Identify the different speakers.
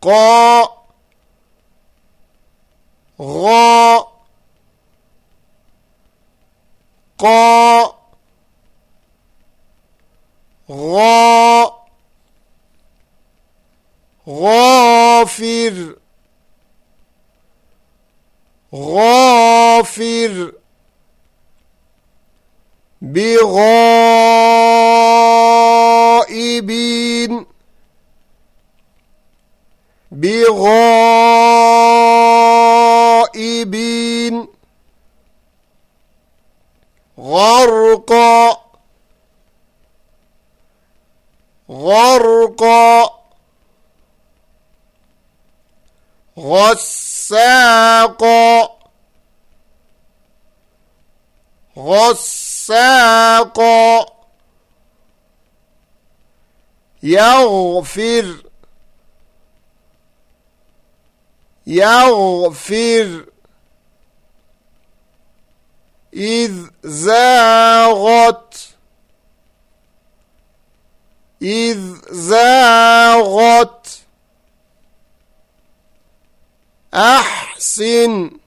Speaker 1: قا غا قا غا غافر غافر بغائبين بغائبين غرقا غرقا غساقا غساقا يغفر يغفر إذ زاغت إذ زاغت أحسن